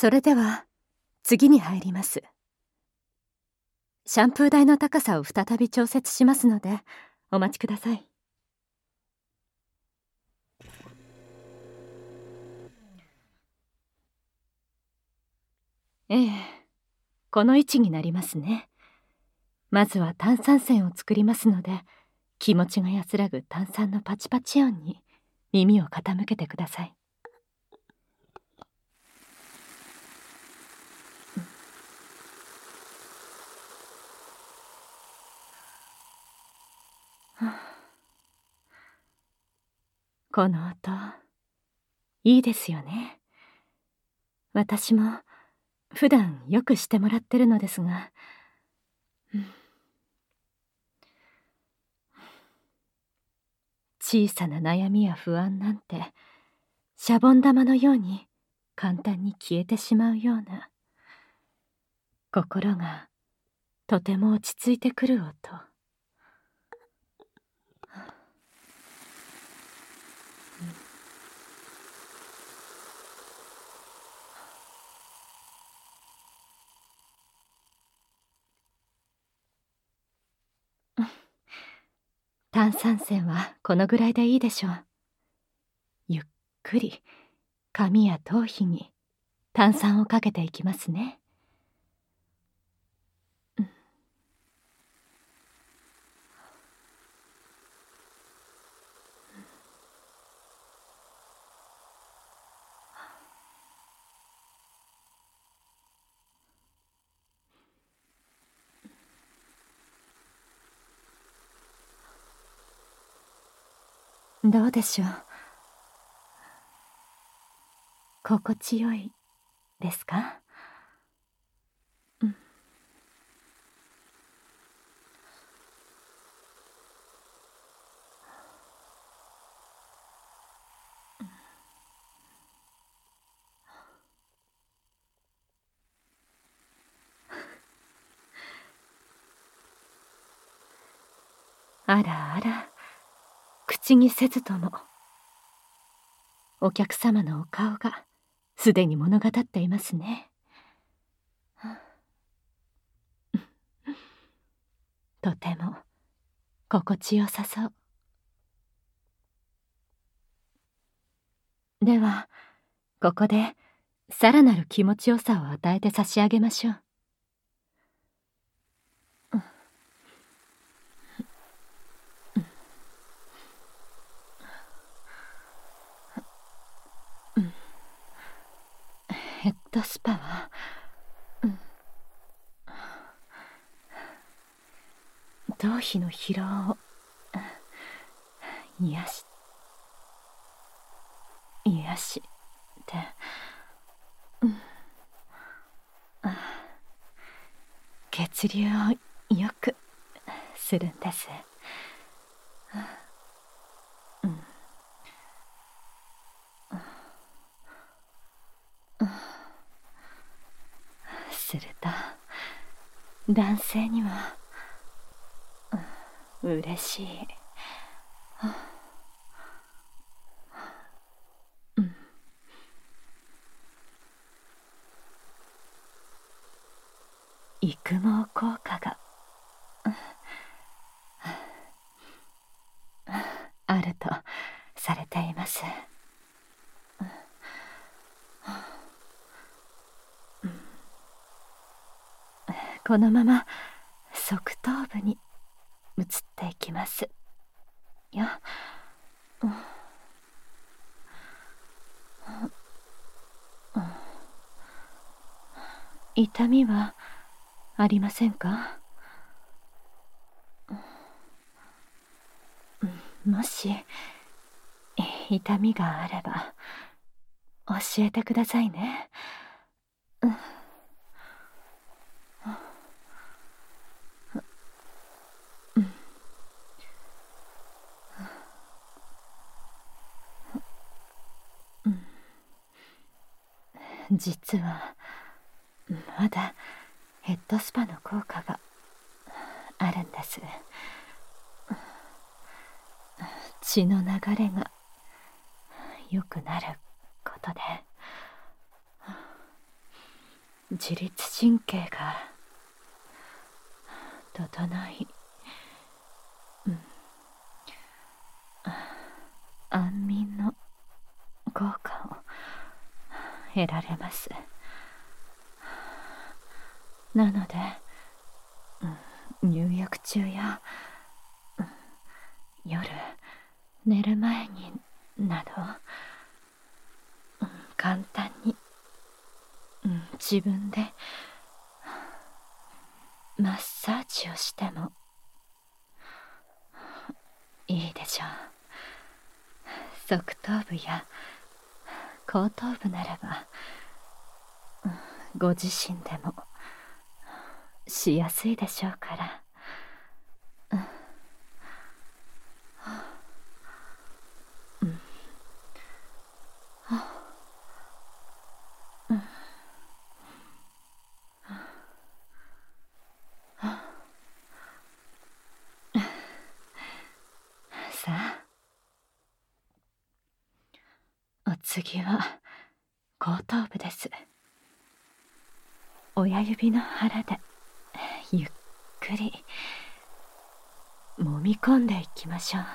それでは次に入ります。シャンプー台の高さを再び調節しますのでお待ちください。この位置になりますね。まずは炭酸泉を作りますので、気持ちが安らぐ炭酸のパチパチ音に耳を傾けてください。この音、いいですよね。私も普段よくしてもらってるのですが、小さな悩みや不安なんてシャボン玉のように簡単に消えてしまうような、心がとても落ち着いてくる音。炭酸泉はこのぐらいでいいでしょう。ゆっくり髪や頭皮に炭酸をかけていきますね。どうでしょう。心地よいですか？あらあら、口にせずともお客様のお顔がすでに物語っていますね。とても心地よさそう。ではここでさらなる気持ちよさを与えて差し上げましょう。ヘッドスパは、頭皮の疲労を癒して血流をよくするんです。すると男性には嬉しい。育毛効果があるとされています。このまま側頭部に移っていきますよ。痛みはありませんか？もし痛みがあれば教えてくださいね。実はまだヘッドスパの効果があるんです。血の流れが良くなることで、 自律神経が整い、安眠の効果を得られます。なので、入浴中や、夜寝る前になど、簡単に、自分でマッサージをしてもいいでしょう。側頭部や後頭部ならば、ご自身でもしやすいでしょうから。さあ、お次は後頭部です。親指の腹でゆっくり揉み込んでいきましょう。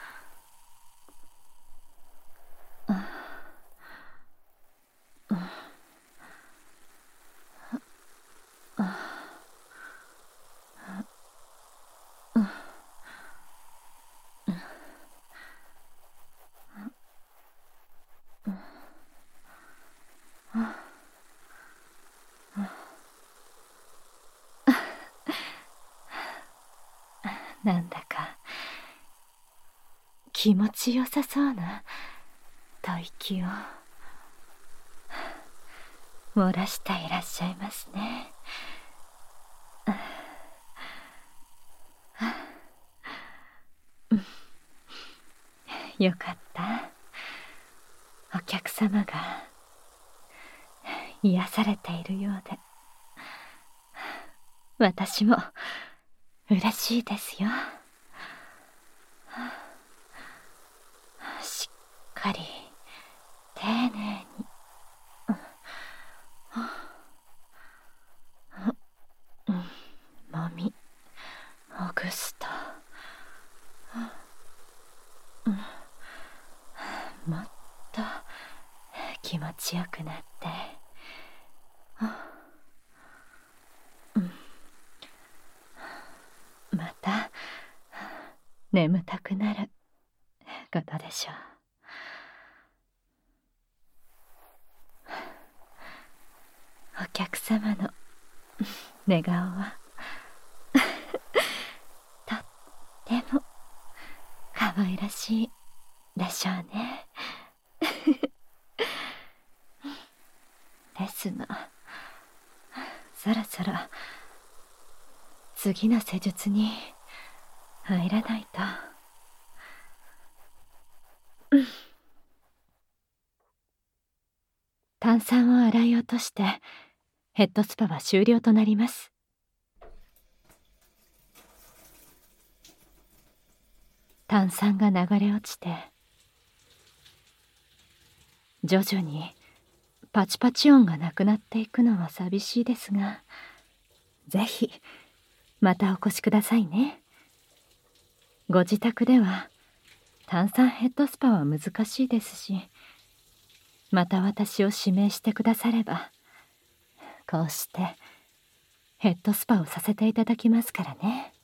なんだか気持ちよさそうな吐息を漏らしていらっしゃいますね。よかった。お客様が癒されているようで、私も嬉しいですよ。しっかり丁寧に揉みほぐすと、もっと気持ちよくなって、また眠たくなることでしょう。お客様の寝顔はとっても可愛らしいでしょうね。ですが、そろそろ次の施術に入らないと。炭酸を洗い落としてヘッドスパは終了となります。炭酸が流れ落ちて、徐々にパチパチ音がなくなっていくのは寂しいですが、ぜひまたお越しくださいね。ご自宅では炭酸ヘッドスパは難しいですし、また私を指名してくだされば、こうしてヘッドスパをさせていただきますからね。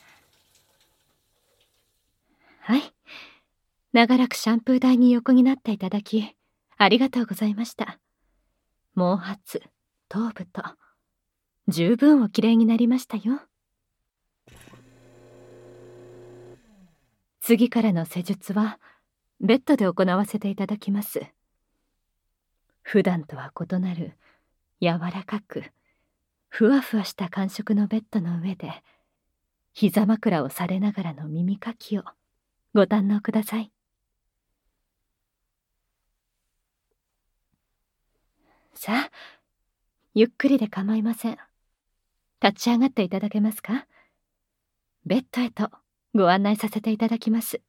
はい、長らくシャンプー台に横になっていただきありがとうございました。毛髪、頭部と十分おきれいになりましたよ。次からの施術はベッドで行わせていただきます。普段とは異なる柔らかくふわふわした感触のベッドの上で、膝枕をされながらの耳かきをご堪能ください。さあ、ゆっくりで構いません。立ち上がっていただけますか？ベッドへとご案内させていただきます。